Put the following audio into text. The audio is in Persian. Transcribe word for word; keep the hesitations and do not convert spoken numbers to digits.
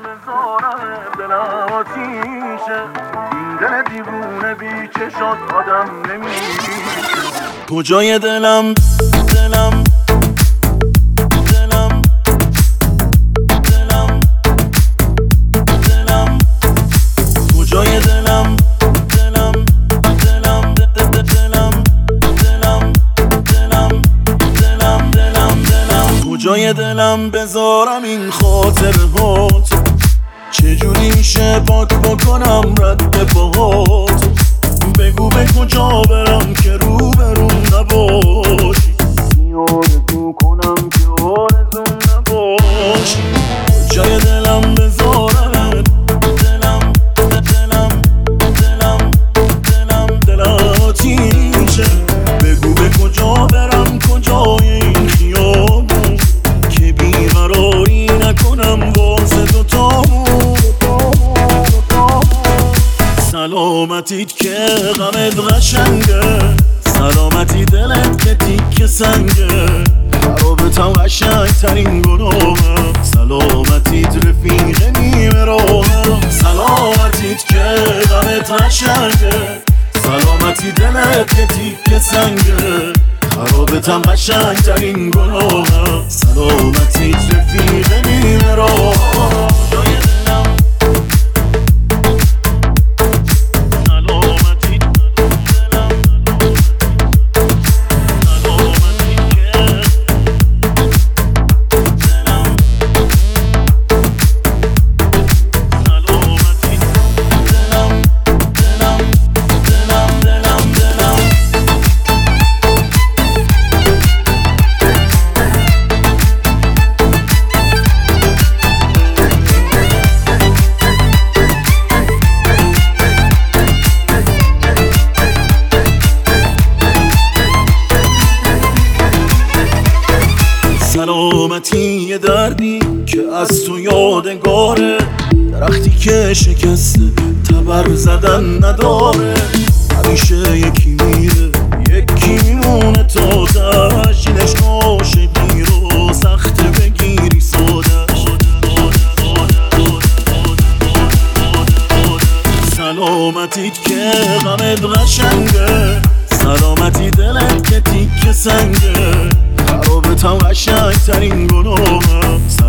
بذارم دلم آتیشه، این دل دیوونه بی چشات آدم نمیشه. کجای دلم دلم دلم دلم دلم کجای دلم دلم دلم دلم دلم دلم دلم دلم دلم کجای دلم بذارم این خاطرهات، چجوری میشه پاک بکنم رد پاهات؟ بگو به کجا برم که رو برون نباشی، آرزو کنم که آرزو نباشی. کجای دلم بذارم دلم دلم دلم دلم دل آتیشه، بگو به کجا برم کجای این خیابون که بیقراری نکنم واسه دوتامون. سلامتیت که غمت قشنگه، سلامتی دلت که تیک سنگه، خرابتم قشنگ ترین گناهم، سلامتیت رفیق نیمه راهم. سلامتیت که غمت قشنگه، سلامتی دلت که تیک سنگه، خرابتم قشنگ ترین گناهم، سلامتیت رفیق نیمه راهم. سلامتی یه دردی که از تو یادگاره، درختی که شکسته تبر زدن نداره، همیشه یکی میره یکی میمونه تا تشینش. عاشقی رو سخت بگیری سادش، سلامتیت که غمت قشنگه، سلامتی دلت که تیک سنگه، خرابتم قشنگ ترین گناهم.